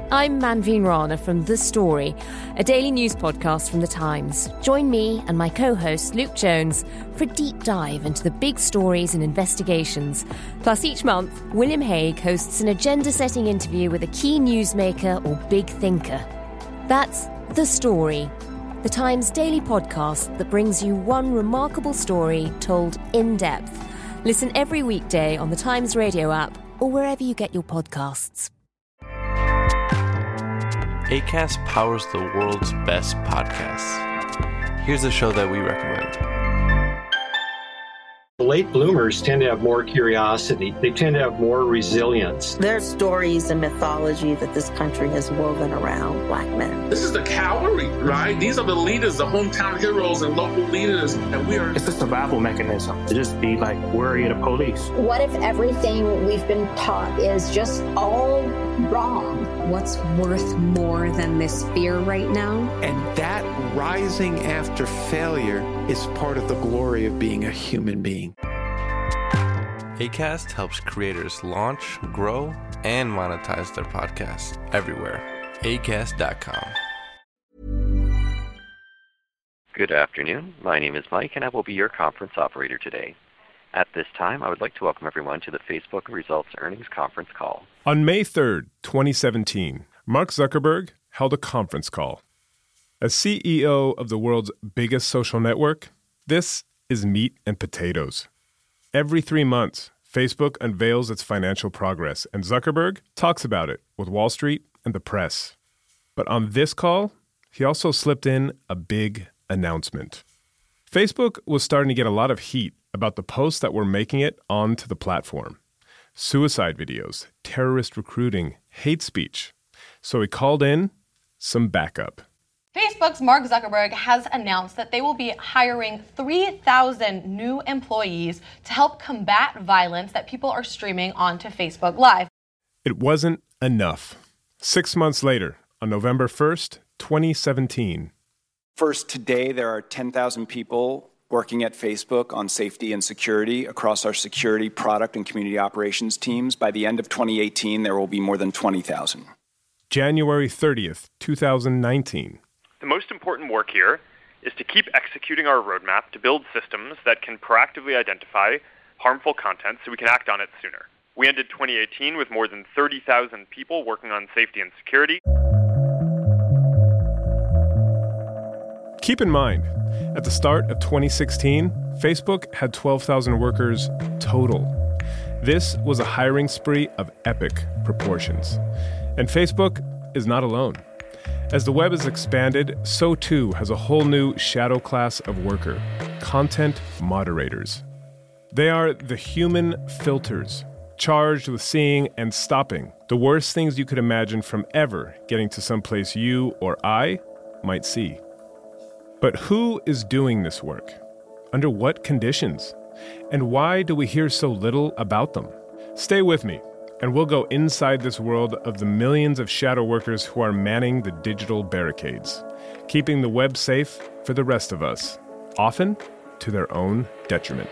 I'm Manveen Rana from The Story, a daily news podcast from The Times. Join me and my co-host Luke Jones for a deep dive into the big stories and investigations. Plus, each month, William Hague hosts an agenda-setting interview with a key newsmaker or big thinker. That's The Story, The Times daily podcast that brings you one remarkable story told in depth. Listen every weekday on the Times radio app or wherever you get your podcasts. Acast powers the world's best podcasts. Here's a show that we recommend. The late bloomers tend to have more curiosity. They tend to have more resilience. There's stories and mythology that this country has woven around Black men. This is the cavalry, right? These are the leaders, the hometown heroes and local leaders. And we are... It's a survival mechanism to just be like worry of the police. What if everything we've been taught is just all wrong? What's worth more than this fear right now? And that rising after failure is part of the glory of being a human being. Acast helps creators launch, grow, and monetize their podcasts everywhere. Acast.com. Good afternoon. My name is Mike, and I will be your conference operator today. At this time, I would like to welcome everyone to the Facebook Results Earnings Conference Call. On May 3rd, 2017, Mark Zuckerberg held a conference call. As CEO of the world's biggest social network, this is meat and potatoes. Every 3 months, Facebook unveils its financial progress, and Zuckerberg talks about it with Wall Street and the press. But on this call, he also slipped in a big announcement. Facebook was starting to get a lot of heat about the posts that were making it onto the platform. Suicide videos, terrorist recruiting, hate speech. So he called in some backup. Facebook's Mark Zuckerberg has announced that they will be hiring 3,000 new employees to help combat violence that people are streaming onto Facebook Live. It wasn't enough. 6 months later, on November 1st, 2017. First, today there are 10,000 people working at Facebook on safety and security across our security, product, and community operations teams. By the end of 2018, there will be more than 20,000. January 30th, 2019. The most important work here is to keep executing our roadmap to build systems that can proactively identify harmful content so we can act on it sooner. We ended 2018 with more than 30,000 people working on safety and security. Keep in mind, at the start of 2016, Facebook had 12,000 workers total. This was a hiring spree of epic proportions. And Facebook is not alone. As the web has expanded, so too has a whole new shadow class of worker, content moderators. They are the human filters, charged with seeing and stopping the worst things you could imagine from ever getting to someplace you or I might see. But who is doing this work? Under what conditions? And why do we hear so little about them? Stay with me, and we'll go inside this world of the millions of shadow workers who are manning the digital barricades, keeping the web safe for the rest of us, often to their own detriment.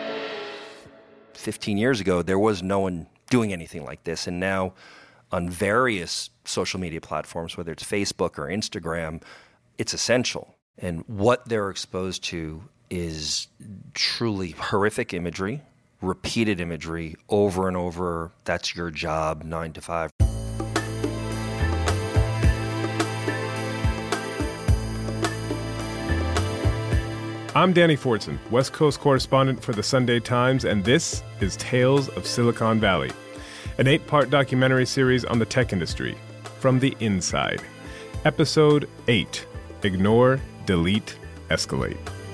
15 years ago, there was no one doing anything like this, and now on various social media platforms, whether it's Facebook or Instagram, it's essential. And what they're exposed to is truly horrific imagery, repeated imagery over and over. That's your job, 9 to 5. I'm Danny Fortson, West Coast correspondent for the Sunday Times, and this is Tales of Silicon Valley, an 8-part documentary series on the tech industry, from the inside. Episode 8, Ignore, Delete, Escalate.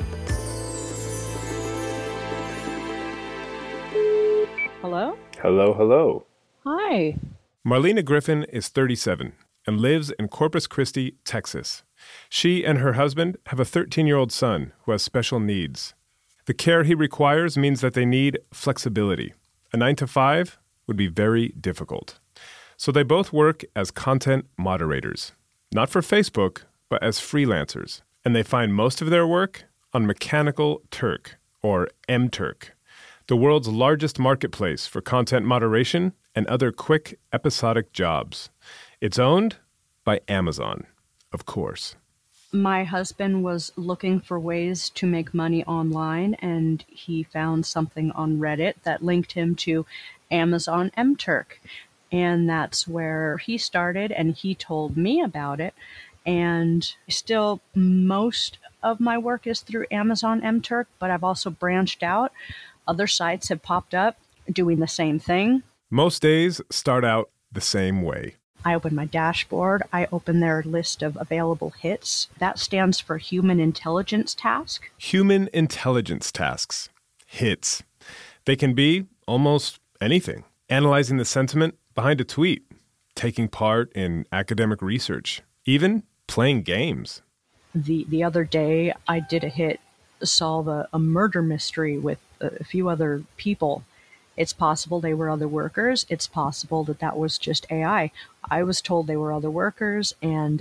Hello? Hello. Hi. Marlena Griffin is 37 and lives in Corpus Christi, Texas. She and her husband have a 13-year-old son who has special needs. The care he requires means that they need flexibility. A 9 to 5 would be very difficult. So they both work as content moderators, not for Facebook, but as freelancers. And they find most of their work on Mechanical Turk, or MTurk, the world's largest marketplace for content moderation and other quick episodic jobs. It's owned by Amazon, of course. My husband was looking for ways to make money online, and he found something on Reddit that linked him to Amazon MTurk. And that's where he started, and he told me about it. And still, most of my work is through Amazon MTurk, but I've also branched out. Other sites have popped up doing the same thing. Most days start out the same way. I open my dashboard. I open their list of available hits. That stands for Human Intelligence Task. Human Intelligence Tasks. Hits. They can be almost anything. Analyzing the sentiment behind a tweet, taking part in academic research, even playing games. The other day, I did a hit, solve a murder mystery with a few other people. It's possible they were other workers. It's possible that was just AI. I was told they were other workers, and,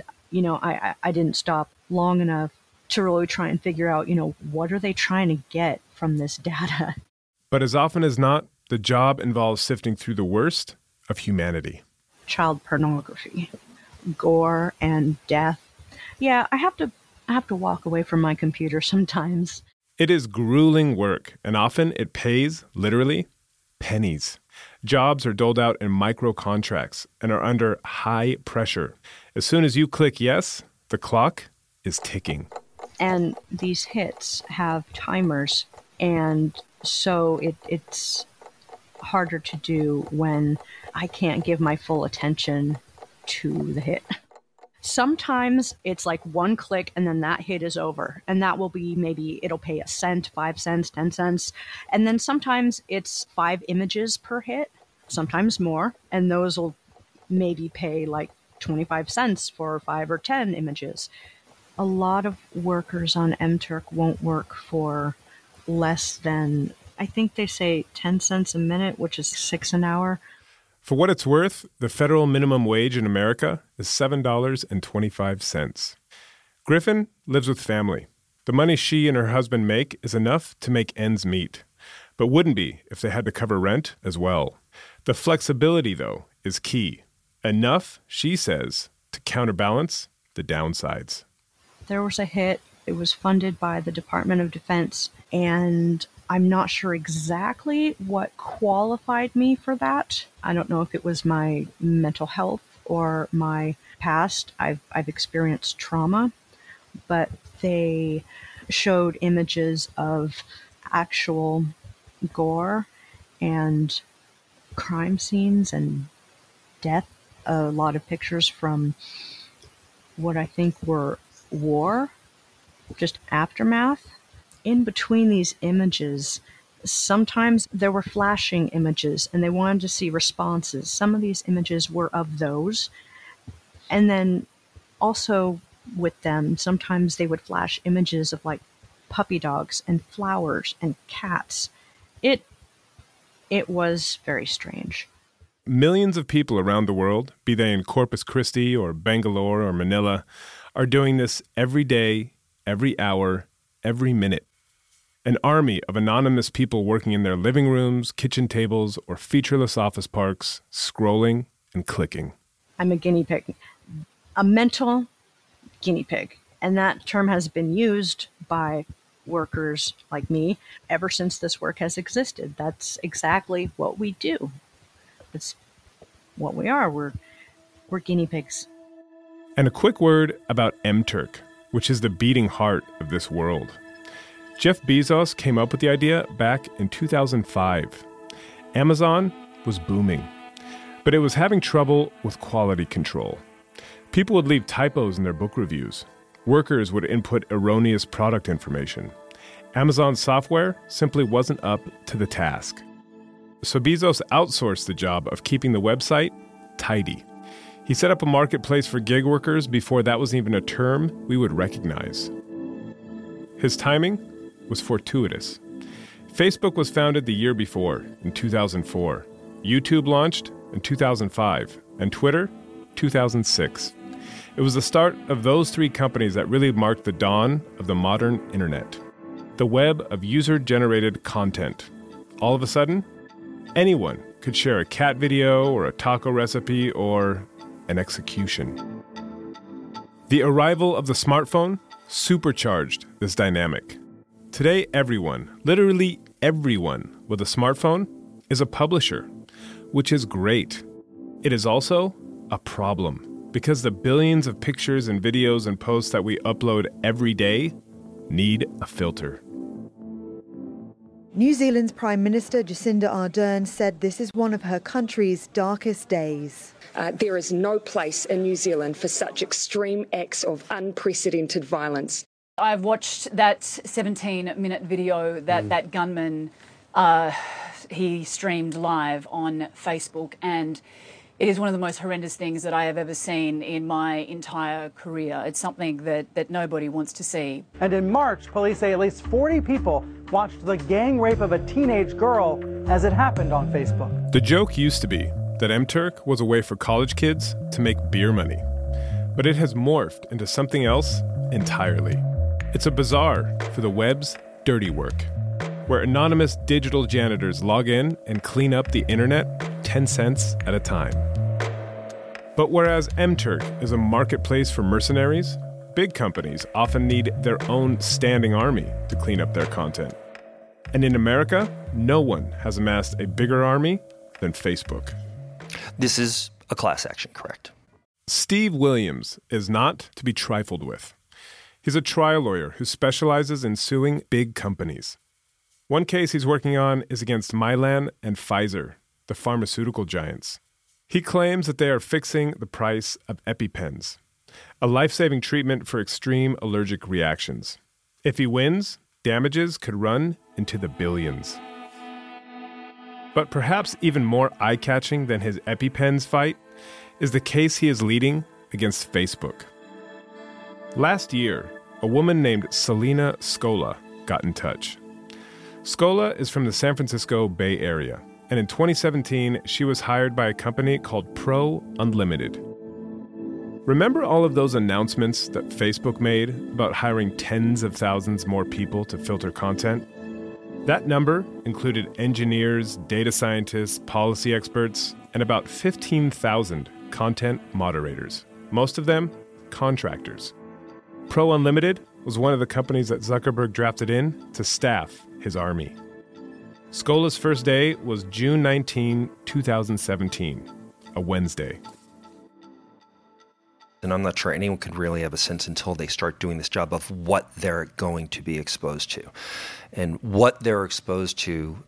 I didn't stop long enough to really try and figure out, what are they trying to get from this data? But as often as not, the job involves sifting through the worst of humanity. Child pornography, gore, and death. Yeah, I have to walk away from my computer sometimes. It is grueling work, and often it pays, literally, pennies. Jobs are doled out in micro contracts and are under high pressure. As soon as you click yes, the clock is ticking. And these hits have timers, and so it's harder to do when I can't give my full attention to the hit. Sometimes it's like one click and then that hit is over. And that will be maybe it'll pay a cent, 5 cents, 10 cents. And then sometimes it's 5 images per hit, sometimes more. And those will maybe pay like 25 cents for 5 or 10 images. A lot of workers on MTurk won't work for less than, I think they say 10 cents a minute, which is $6 an hour. For what it's worth, the federal minimum wage in America is $7.25. Griffin lives with family. The money she and her husband make is enough to make ends meet, but wouldn't be if they had to cover rent as well. The flexibility, though, is key. Enough, she says, to counterbalance the downsides. There was a hit. It was funded by the Department of Defense, and I'm not sure exactly what qualified me for that. I don't know if it was my mental health or my past. I've experienced trauma, but they showed images of actual gore and crime scenes and death. A lot of pictures from what I think were war, just aftermath. In between these images, sometimes there were flashing images and they wanted to see responses. Some of these images were of those. And then also with them, sometimes they would flash images of like puppy dogs and flowers and cats. It was very strange. Millions of people around the world, be they in Corpus Christi or Bangalore or Manila, are doing this every day, every hour, every minute. An army of anonymous people working in their living rooms, kitchen tables, or featureless office parks, scrolling and clicking. I'm a guinea pig, a mental guinea pig. And that term has been used by workers like me ever since this work has existed. That's exactly what we do. It's what we are. We're guinea pigs. And a quick word about MTurk, which is the beating heart of this world. Jeff Bezos came up with the idea back in 2005. Amazon was booming, but it was having trouble with quality control. People would leave typos in their book reviews. Workers would input erroneous product information. Amazon software simply wasn't up to the task. So Bezos outsourced the job of keeping the website tidy. He set up a marketplace for gig workers before that was even a term we would recognize. His timing was fortuitous. Facebook was founded the year before, in 2004. YouTube launched in 2005, and Twitter, 2006. It was the start of those 3 companies that really marked the dawn of the modern internet. The web of user-generated content. All of a sudden, anyone could share a cat video or a taco recipe or and execution. The arrival of the smartphone supercharged this dynamic. Today, everyone, literally everyone with a smartphone is a publisher, which is great. It is also a problem because the billions of pictures and videos and posts that we upload every day need a filter. New Zealand's Prime Minister Jacinda Ardern said this is one of her country's darkest days. There is no place in New Zealand for such extreme acts of unprecedented violence. I've watched that 17-minute video that gunman he streamed live on Facebook, and it is one of the most horrendous things that I have ever seen in my entire career. It's something that nobody wants to see. And in March, police say at least 40 people watched the gang rape of a teenage girl as it happened on Facebook. The joke used to be that MTurk was a way for college kids to make beer money. But it has morphed into something else entirely. It's a bazaar for the web's dirty work, where anonymous digital janitors log in and clean up the internet 10 cents at a time. But whereas MTurk is a marketplace for mercenaries, big companies often need their own standing army to clean up their content. And in America, no one has amassed a bigger army than Facebook. This is a class action, correct? Steve Williams is not to be trifled with. He's a trial lawyer who specializes in suing big companies. One case he's working on is against Mylan and Pfizer, the pharmaceutical giants. He claims that they are fixing the price of EpiPens, a life-saving treatment for extreme allergic reactions. If he wins, damages could run into the billions. But perhaps even more eye-catching than his EpiPens fight is the case he is leading against Facebook. Last year, a woman named Selena Scola got in touch. Scola is from the San Francisco Bay Area, and in 2017, she was hired by a company called Pro Unlimited. Remember all of those announcements that Facebook made about hiring tens of thousands more people to filter content? That number included engineers, data scientists, policy experts, and about 15,000 content moderators, most of them contractors. Pro Unlimited was one of the companies that Zuckerberg drafted in to staff his army. Scola's first day was June 19, 2017, a Wednesday. And I'm not sure anyone could really have a sense until they start doing this job of what they're going to be exposed to. And what they're exposed to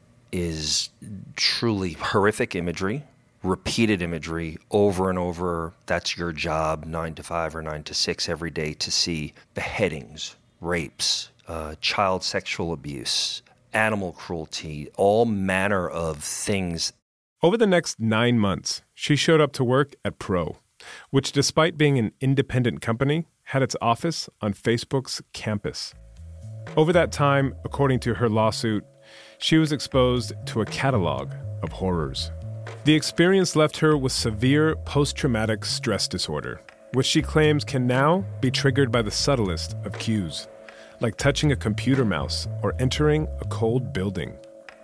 is truly horrific imagery, repeated imagery over and over. That's your job, 9 to 5 or 9 to 6 every day, to see beheadings, rapes, child sexual abuse, animal cruelty, all manner of things. Over the next 9 months, she showed up to work at Pro, which, despite being an independent company, had its office on Facebook's campus. Over that time, according to her lawsuit, she was exposed to a catalog of horrors. The experience left her with severe post-traumatic stress disorder, which she claims can now be triggered by the subtlest of cues, like touching a computer mouse or entering a cold building.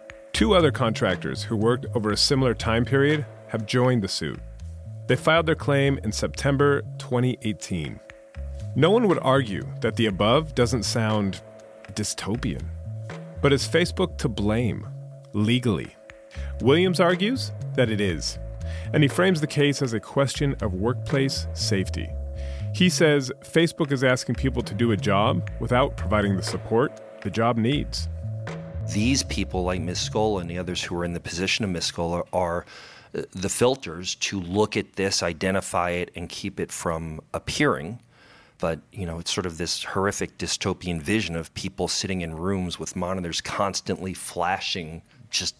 2 other contractors who worked over a similar time period have joined the suit. They filed their claim in September 2018. No one would argue that the above doesn't sound dystopian. But is Facebook to blame, legally? Williams argues that it is, and he frames the case as a question of workplace safety. He says Facebook is asking people to do a job without providing the support the job needs. These people, like Ms. Scola and the others who are in the position of Ms. Scola, are the filters to look at this, identify it, and keep it from appearing. But, it's sort of this horrific dystopian vision of people sitting in rooms with monitors constantly flashing just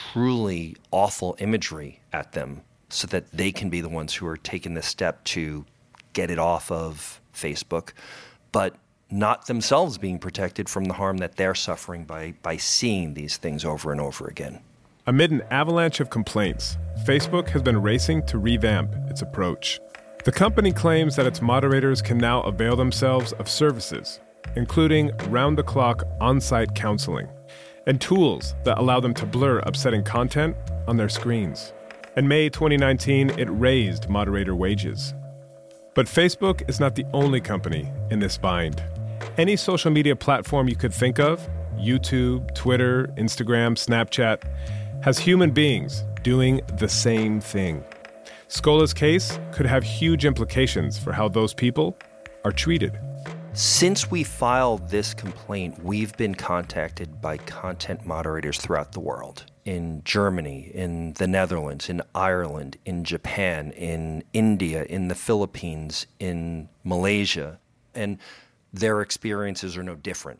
truly awful imagery at them so that they can be the ones who are taking this step to get it off of Facebook, but not themselves being protected from the harm that they're suffering by seeing these things over and over again. Amid an avalanche of complaints, Facebook has been racing to revamp its approach. The company claims that its moderators can now avail themselves of services, including round-the-clock on-site counseling and tools that allow them to blur upsetting content on their screens. In May 2019, it raised moderator wages. But Facebook is not the only company in this bind. Any social media platform you could think of, YouTube, Twitter, Instagram, Snapchat, has human beings doing the same thing. Scola's case could have huge implications for how those people are treated. Since we filed this complaint, we've been contacted by content moderators throughout the world. In Germany, in the Netherlands, in Ireland, in Japan, in India, in the Philippines, in Malaysia, and their experiences are no different.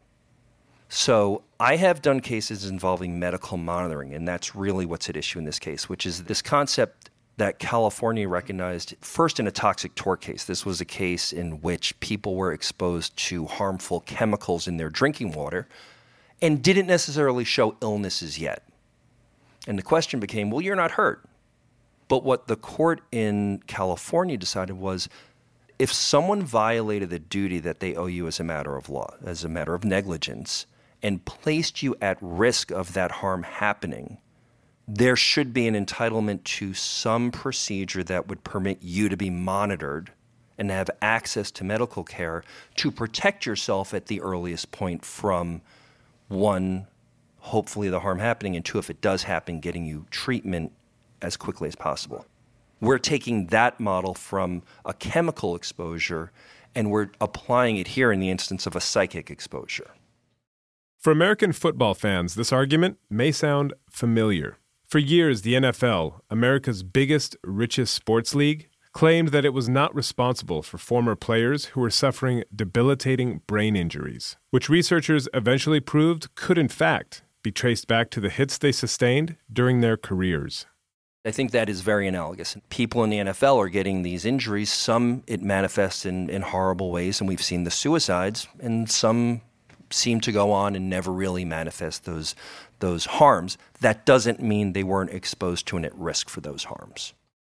So I have done cases involving medical monitoring, and that's really what's at issue in this case, which is this concept that California recognized first in a toxic tort case. This was a case in which people were exposed to harmful chemicals in their drinking water and didn't necessarily show illnesses yet. And the question became, well, you're not hurt. But what the court in California decided was, if someone violated the duty that they owe you as a matter of law, as a matter of negligence, and placed you at risk of that harm happening, there should be an entitlement to some procedure that would permit you to be monitored and have access to medical care to protect yourself at the earliest point from, one, hopefully the harm happening, and two, if it does happen, getting you treatment as quickly as possible. We're taking that model from a chemical exposure and we're applying it here in the instance of a psychic exposure. For American football fans, this argument may sound familiar. For years, the NFL, America's biggest, richest sports league, claimed that it was not responsible for former players who were suffering debilitating brain injuries, which researchers eventually proved could, in fact, be traced back to the hits they sustained during their careers. I think that is very analogous. People in the NFL are getting these injuries. Some it manifests in horrible ways, and we've seen the suicides, and some seem to go on and never really manifest those harms. That doesn't mean they weren't exposed to and at risk for those harms.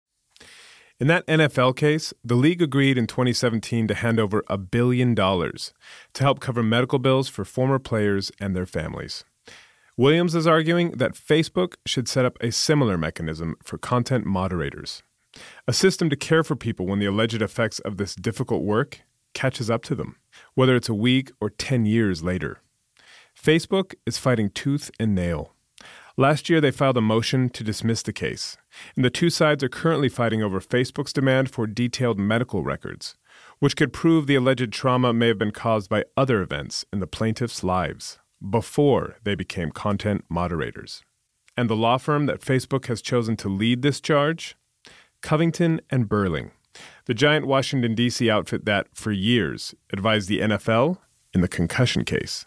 In that NFL case, the league agreed in 2017 to hand over $1 billion to help cover medical bills for former players and their families. Williams is arguing that Facebook should set up a similar mechanism for content moderators, a system to care for people when the alleged effects of this difficult work catches up to them, whether it's a week or 10 years later. Facebook is fighting tooth and nail. Last year, they filed a motion to dismiss the case, and the two sides are currently fighting over Facebook's demand for detailed medical records, which could prove the alleged trauma may have been caused by other events in the plaintiffs' lives before they became content moderators. And the law firm that Facebook has chosen to lead this charge? Covington & Burling, the giant Washington, D.C. outfit that, for years, advised the NFL in the concussion case.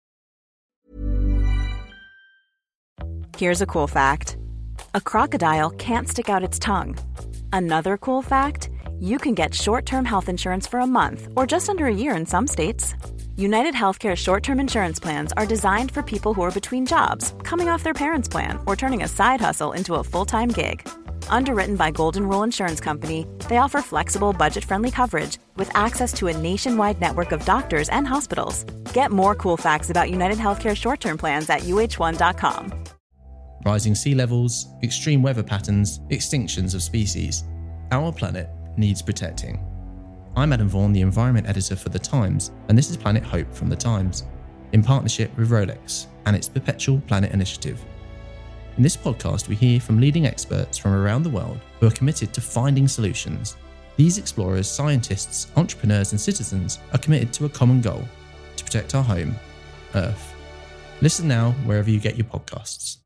Here's a cool fact. A crocodile can't stick out its tongue. Another cool fact, you can get short-term health insurance for a month or just under a year in some states. United Healthcare short-term insurance plans are designed for people who are between jobs, coming off their parents' plan, or turning a side hustle into a full-time gig. Underwritten by Golden Rule Insurance Company, they offer flexible, budget-friendly coverage with access to a nationwide network of doctors and hospitals. Get more cool facts about United Healthcare short-term plans at uh1.com. Rising sea levels, extreme weather patterns, extinctions of species. Our planet needs protecting. I'm Adam Vaughan, the Environment Editor for The Times, and this is Planet Hope from The Times, in partnership with Rolex and its Perpetual Planet Initiative. In this podcast, we hear from leading experts from around the world who are committed to finding solutions. These explorers, scientists, entrepreneurs, and citizens are committed to a common goal: to protect our home, Earth. Listen now wherever you get your podcasts.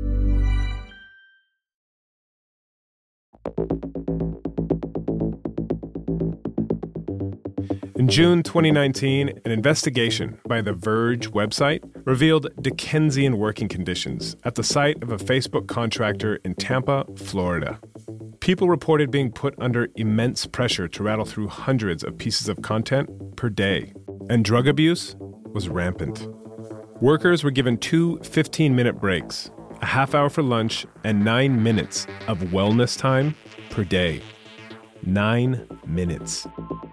In June 2019, an investigation by The Verge website revealed Dickensian working conditions at the site of a Facebook contractor in Tampa, Florida. People reported being put under immense pressure to rattle through hundreds of pieces of content per day, and drug abuse was rampant. Workers were given 2 15-minute breaks, a half hour for lunch, and 9 minutes of wellness time per day. 9 minutes.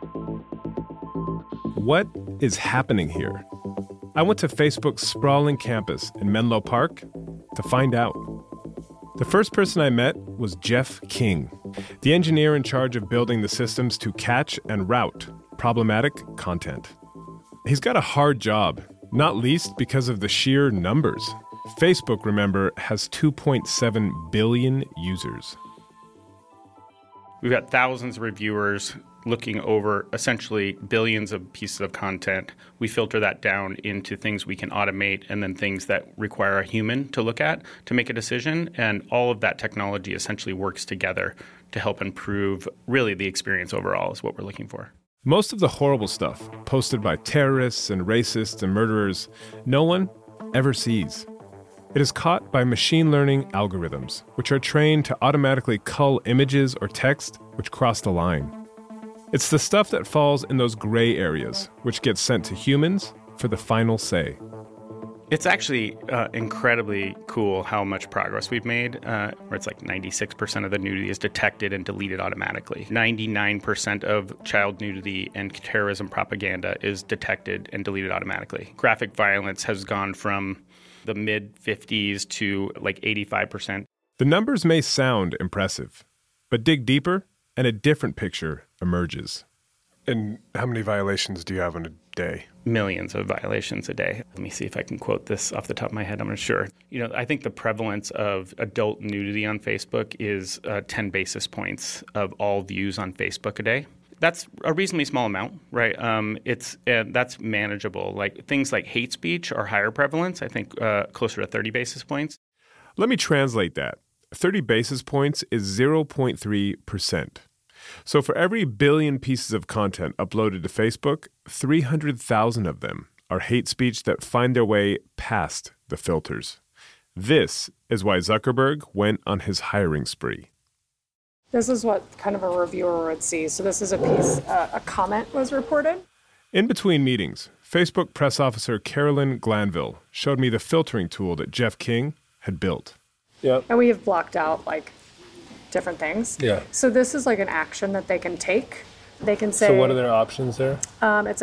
What is happening here? I went to Facebook's sprawling campus in Menlo Park to find out. The The first person I met was Jeff King, the engineer in charge of building the systems to catch and route problematic content. He's got a hard job, not least because of the sheer numbers. Facebook, remember, has 2.7 billion users. We've got thousands of reviewers looking over essentially billions of pieces of content. We filter that down into things we can automate and then things that require a human to look at to make a decision. And all of that technology essentially works together to help improve really the experience overall is what we're looking for. Most of the horrible stuff posted by terrorists and racists and murderers, no one ever sees. It is caught by machine learning algorithms, which are trained to automatically cull images or text which cross the line. It's the stuff that falls in those gray areas, which gets sent to humans for the final say. It's actually incredibly cool how much progress we've made, where it's like 96% of the nudity is detected and deleted automatically. 99% of child nudity and terrorism propaganda is detected and deleted automatically. Graphic violence has gone from the mid-50s to like 85%. The numbers may sound impressive, but dig deeper and a different picture emerges. And how many violations do you have in a day? Millions of violations a day. Let me see if I can quote this off the top of my head. I'm not sure. I think the prevalence of adult nudity on Facebook is 10 basis points of all views on Facebook a day. That's a reasonably small amount, right? That's manageable. Like things like hate speech are higher prevalence, I think closer to 30 basis points. Let me translate that. 30 basis points is 0.3%. So for every billion pieces of content uploaded to Facebook, 300,000 of them are hate speech that find their way past the filters. This is why Zuckerberg went on his hiring spree. This is what kind of a reviewer would see. So this is a piece, a comment was reported. In between meetings, Facebook press officer Carolyn Glanville showed me the filtering tool that Jeff King had built. Yep. And we have blocked out like different things. Yeah. So this is like an action that they can take. They can say. So what are their options there? It's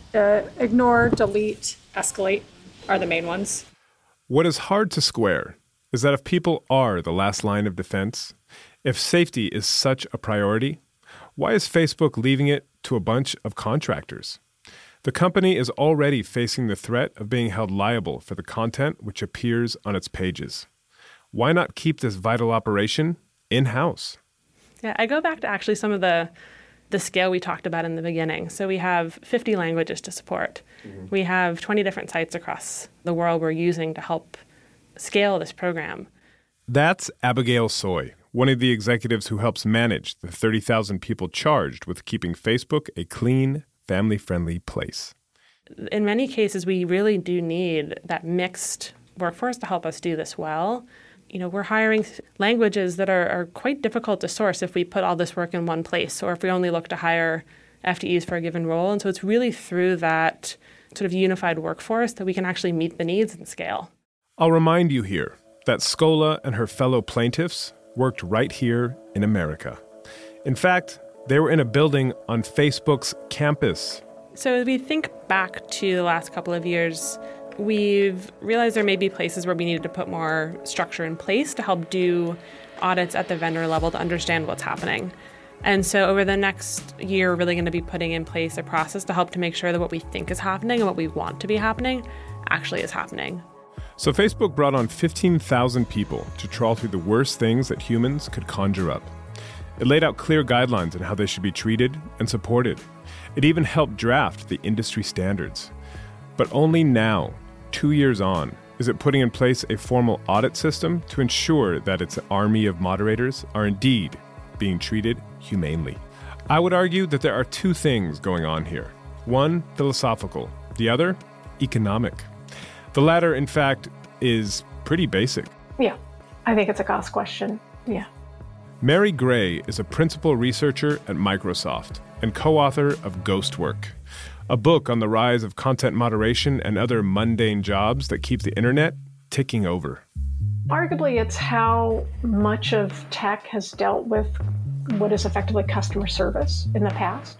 ignore, delete, escalate are the main ones. What is hard to square is that if people are the last line of defense, if safety is such a priority, why is Facebook leaving it to a bunch of contractors? The company is already facing the threat of being held liable for the content which appears on its pages. Why not keep this vital operation in-house? Yeah, I go back to actually some of the scale we talked about in the beginning. So we have 50 languages to support. Mm-hmm. We have 20 different sites across the world we're using to help scale this program. That's Abigail Soy, one of the executives who helps manage the 30,000 people charged with keeping Facebook a clean, family-friendly place. In many cases, we really do need that mixed workforce to help us do this well. We're hiring languages that are quite difficult to source if we put all this work in one place or if we only look to hire FTEs for a given role. And so it's really through that sort of unified workforce that we can actually meet the needs and scale. I'll remind you here that Scola and her fellow plaintiffs worked right here in America. In fact, they were in a building on Facebook's campus. So as we think back to the last couple of years, we've realized there may be places where we needed to put more structure in place to help do audits at the vendor level to understand what's happening. And so over the next year, we're really going to be putting in place a process to help to make sure that what we think is happening and what we want to be happening actually is happening. So Facebook brought on 15,000 people to trawl through the worst things that humans could conjure up. It laid out clear guidelines on how they should be treated and supported. It even helped draft the industry standards. But only now, 2 years on, is it putting in place a formal audit system to ensure that its army of moderators are indeed being treated humanely. I would argue that there are two things going on here. One, philosophical. The other, economic. The latter, in fact, is pretty basic. Yeah, I think it's a cost question. Yeah. Mary Gray is a principal researcher at Microsoft and co-author of Ghostwork, a book on the rise of content moderation and other mundane jobs that keep the internet ticking over. Arguably, it's how much of tech has dealt with what is effectively customer service in the past.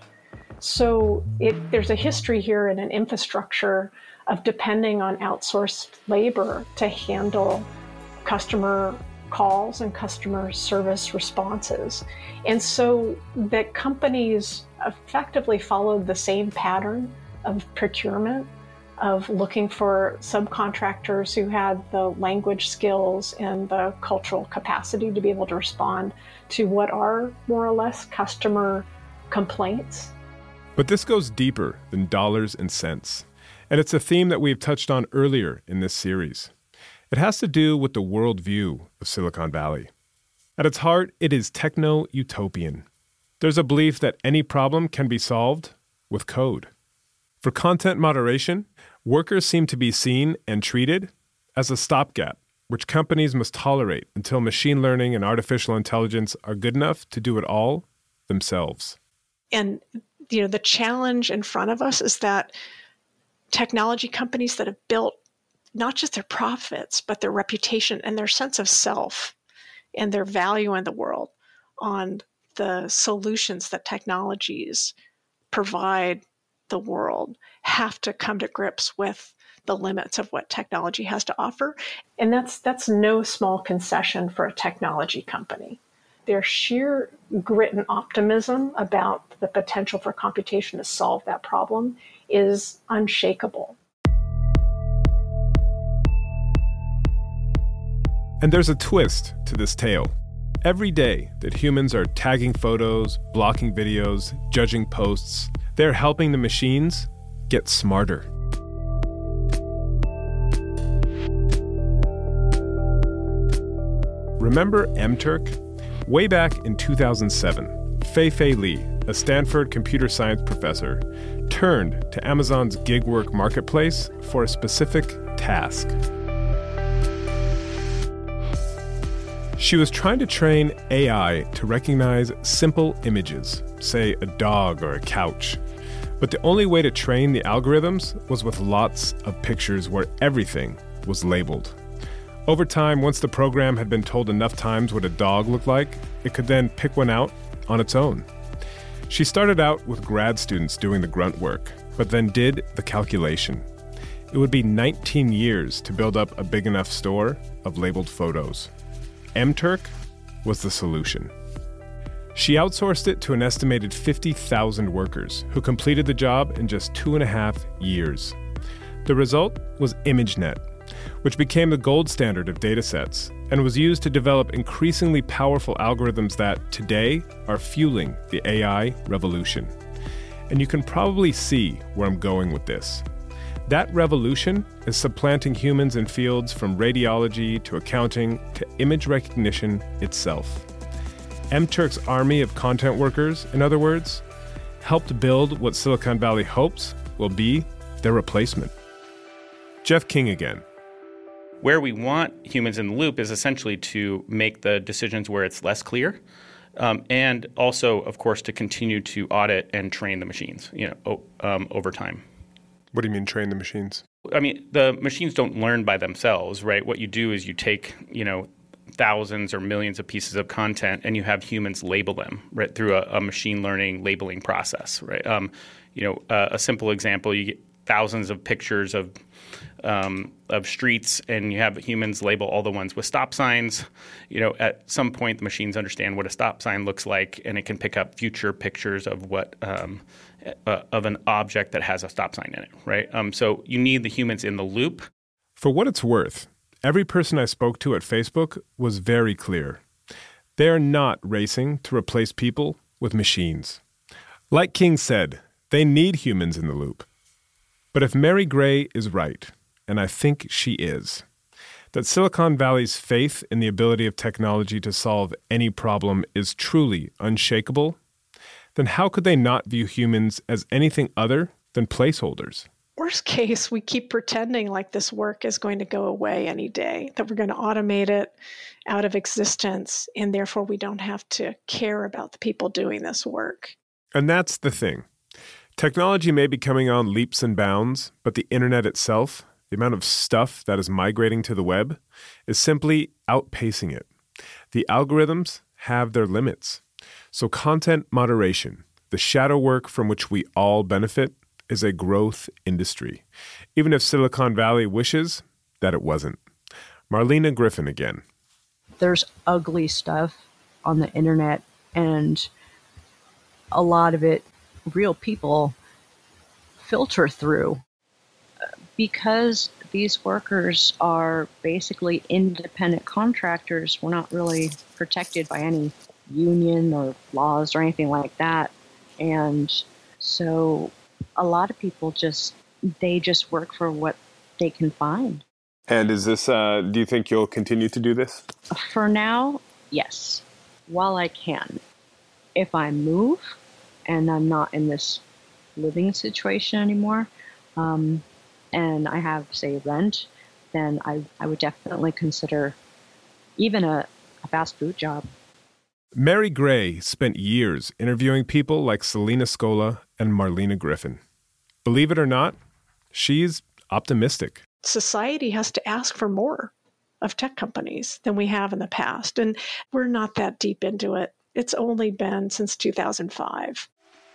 So there's a history here and an infrastructure of depending on outsourced labor to handle customer calls and customer service responses. And so that companies effectively followed the same pattern of procurement, of looking for subcontractors who had the language skills and the cultural capacity to be able to respond to what are more or less customer complaints. But this goes deeper than dollars and cents. And it's a theme that we've touched on earlier in this series. It has to do with the worldview of Silicon Valley. At its heart, it is techno-utopian. There's a belief that any problem can be solved with code. For content moderation, workers seem to be seen and treated as a stopgap, which companies must tolerate until machine learning and artificial intelligence are good enough to do it all themselves. And the challenge in front of us is that technology companies that have built not just their profits, but their reputation and their sense of self and their value in the world on the solutions that technologies provide the world have to come to grips with the limits of what technology has to offer. And that's no small concession for a technology company. Their sheer grit and optimism about the potential for computation to solve that problem is unshakable. And there's a twist to this tale. Every day that humans are tagging photos, blocking videos, judging posts, they're helping the machines get smarter. Remember MTurk? Way back in 2007, Fei-Fei Li, a Stanford computer science professor, turned to Amazon's gig work marketplace for a specific task. She was trying to train AI to recognize simple images, say a dog or a couch. But the only way to train the algorithms was with lots of pictures where everything was labeled. Over time, once the program had been told enough times what a dog looked like, it could then pick one out on its own. She started out with grad students doing the grunt work, but then did the calculation. It would be 19 years to build up a big enough store of labeled photos. MTurk was the solution. She outsourced it to an estimated 50,000 workers who completed the job in just 2.5 years. The result was ImageNet, which became the gold standard of datasets and was used to develop increasingly powerful algorithms that, today, are fueling the AI revolution. And you can probably see where I'm going with this. That revolution is supplanting humans in fields from radiology to accounting to image recognition itself. MTurk's army of content workers, in other words, helped build what Silicon Valley hopes will be their replacement. Jeff King again. Where we want humans in the loop is essentially to make the decisions where it's less clear, and also, of course, to continue to audit and train the machines, over time. What do you mean, train the machines? I mean, the machines don't learn by themselves, right? What you do is you take, thousands or millions of pieces of content and you have humans label them, right, through a machine learning labeling process, right? A simple example, you get thousands of pictures of streets and you have humans label all the ones with stop signs. At some point, the machines understand what a stop sign looks like and it can pick up future pictures of what of an object that has a stop sign in it, right? So you need the humans in the loop. For what it's worth, every person I spoke to at Facebook was very clear. They're not racing to replace people with machines. Like King said, they need humans in the loop. But if Mary Gray is right, and I think she is, that Silicon Valley's faith in the ability of technology to solve any problem is truly unshakable, then how could they not view humans as anything other than placeholders? Worst case, we keep pretending like this work is going to go away any day, that we're going to automate it out of existence, and therefore we don't have to care about the people doing this work. And that's the thing. Technology may be coming on leaps and bounds, but the internet itself, the amount of stuff that is migrating to the web, is simply outpacing it. The algorithms have their limits. So content moderation, the shadow work from which we all benefit, is a growth industry, even if Silicon Valley wishes that it wasn't. Marlena Griffin again. there's ugly stuff on the internet, and a lot of it real people filter through. Because these workers are basically independent contractors, we're not really protected by any union or laws or anything like that. And so a lot of people just work for what they can find. And is this, do you think you'll continue to do this? For now, yes, while I can. If I move and I'm not in this living situation anymore, and I have, say, rent, then I would definitely consider even a fast food job. Mary Gray spent years interviewing people like Selena Scola and Marlena Griffin. Believe it or not, she's optimistic. Society has to ask for more of tech companies than we have in the past, and we're not that deep into it. It's only been since 2005.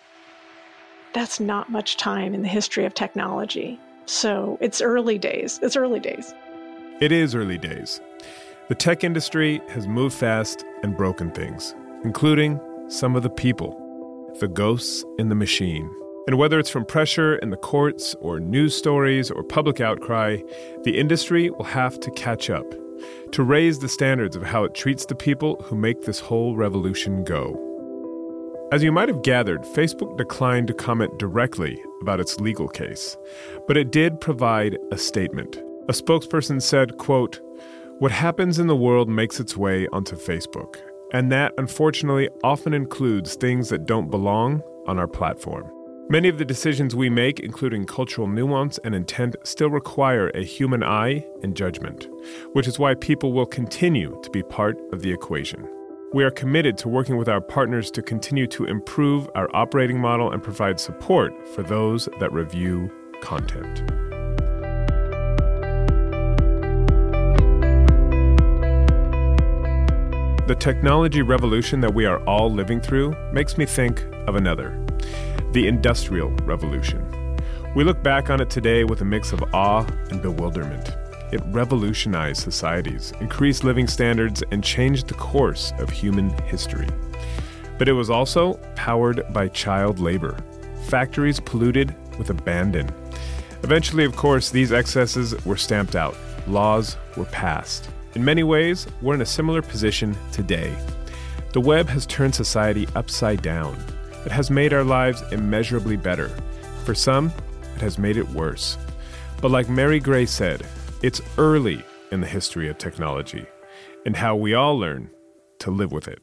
That's not much time in the history of technology. So it's early days. It's early days. It is early days. The tech industry has moved fast and broken things, including some of the people, the ghosts in the machine. And whether it's from pressure in the courts or news stories or public outcry, the industry will have to catch up to raise the standards of how it treats the people who make this whole revolution go. As you might have gathered, Facebook declined to comment directly about its legal case, but it did provide a statement. A spokesperson said, quote, "What happens in the world makes its way onto Facebook, and that, unfortunately, often includes things that don't belong on our platform. Many of the decisions we make, including cultural nuance and intent, still require a human eye and judgment, which is why people will continue to be part of the equation. We are committed to working with our partners to continue to improve our operating model and provide support for those that review content." The technology revolution that we are all living through makes me think of another, the Industrial Revolution. We look back on it today with a mix of awe and bewilderment. It revolutionized societies, increased living standards, and changed the course of human history. But it was also powered by child labor. Factories polluted with abandon. Eventually, of course, these excesses were stamped out. Laws were passed. In many ways, we're in a similar position today. The web has turned society upside down. It has made our lives immeasurably better. For some, it has made it worse. But like Mary Gray said, it's early in the history of technology and how we all learn to live with it.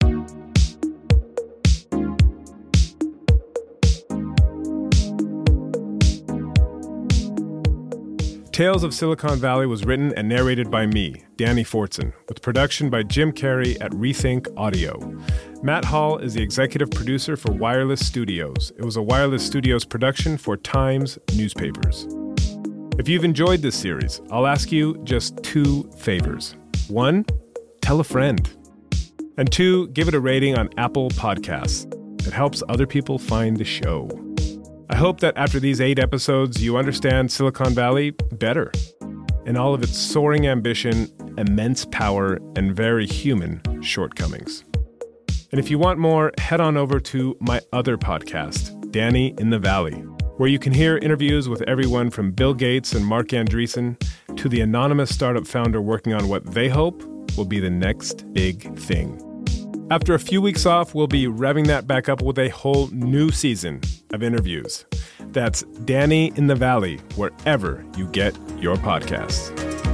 Tales of Silicon Valley was written and narrated by me, Danny Fortson, with production by Jim Carey at Rethink Audio. Matt Hall is the executive producer for Wireless Studios. It was a Wireless Studios production for Times newspapers. If you've enjoyed this series, I'll ask you just 2 favors. 1, tell a friend. And 2, give it a rating on Apple Podcasts. It helps other people find the show. I hope that after these 8 episodes, you understand Silicon Valley better, and all of its soaring ambition, immense power, and very human shortcomings. And if you want more, head on over to my other podcast, Danny in the Valley, where you can hear interviews with everyone from Bill Gates and Mark Andreessen to the anonymous startup founder working on what they hope will be the next big thing. After a few weeks off, we'll be revving that back up with a whole new season of interviews. That's Danny in the Valley, wherever you get your podcasts.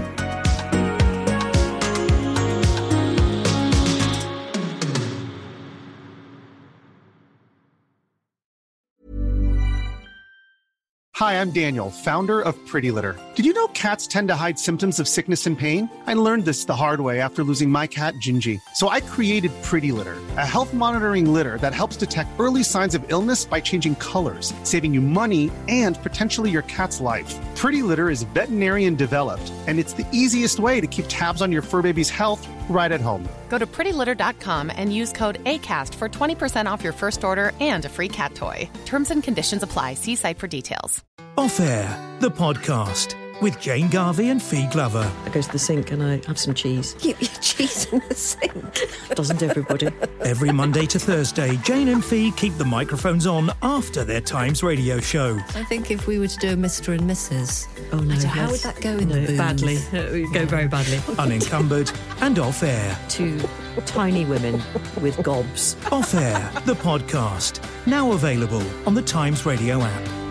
Hi, I'm Daniel, founder of Pretty Litter. Did you know cats tend to hide symptoms of sickness and pain? I learned this the hard way after losing my cat, Gingy. So I created Pretty Litter, a health monitoring litter that helps detect early signs of illness by changing colors, saving you money and potentially your cat's life. Pretty Litter is veterinarian developed, and it's the easiest way to keep tabs on your fur baby's health right at home. Go to prettylitter.com and use code ACAST for 20% off your first order and a free cat toy. Terms and conditions apply. See site for details. Off Air, the podcast, with Jane Garvey and Fee Glover. I go to the sink and I have some cheese. You eat cheese in the sink? Doesn't everybody? Every Monday to Thursday, Jane and Fee keep the microphones on after their Times radio show. I think if we were to do a Mr. and Mrs. Oh no, how would that go in the booth? Badly. It would go very badly. Unencumbered and off air. Two tiny women with gobs. Off Air, the podcast. Now available on the Times Radio app.